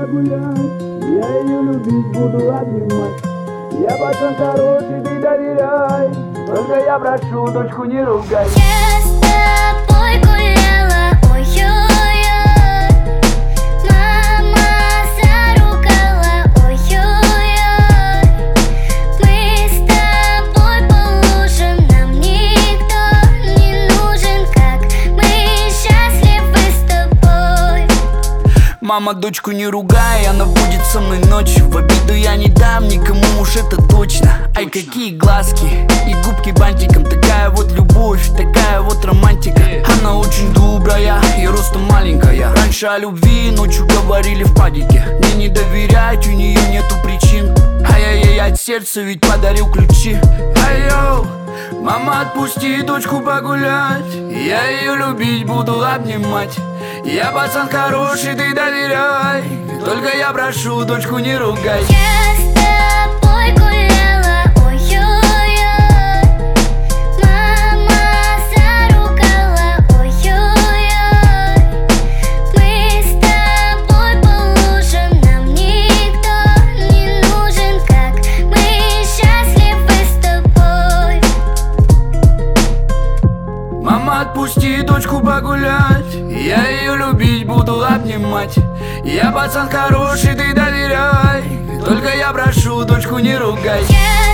погулять, я ее любить буду, обнимать. Я пацан хороший, ты доверяй, только я прошу, дочку не ругай. Я с тобой гуляла, ой-ой-ой, мама заругала, ой-ой-ой. Мы с тобой по лужам, нам никто не нужен, как мы счастливы с тобой. Мама, дочку не ругай, она будет со мной ночью. В обиду я не дам никому, уж это точно. Ай, какие глазки и губки бантиком. Такая вот любовь, такая вот романтика. Она очень добрая и ростом маленькая. Раньше о любви ночью говорили в падике. Мне не доверять, у нее нету причин. Ай-яй-яй, от сердца ведь подарил ключи. Ай-йоу, мама, отпусти дочку погулять, я ее любить буду, обнимать. Я пацан хороший, ты доверяй, только я прошу, дочку не ругай. Я с тобой гуляла, ой-ой-ой, мама заругала, ой-ой-ой. Мы с тобой по лужам, нам никто не нужен, как мы счастливы с тобой. Мама, отпусти дочку погулять, я ее любить буду, обнимать. Я пацан хороший, ты доверяй, только я прошу, дочку не ругай. Я